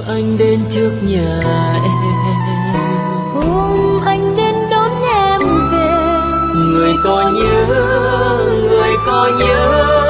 anh đến trước nhà em. Hôm anh đến đón em về, Người có nhớ, người có nhớ